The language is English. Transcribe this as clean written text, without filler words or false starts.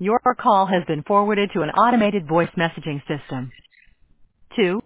Your call has been forwarded to an automated voice messaging system. 2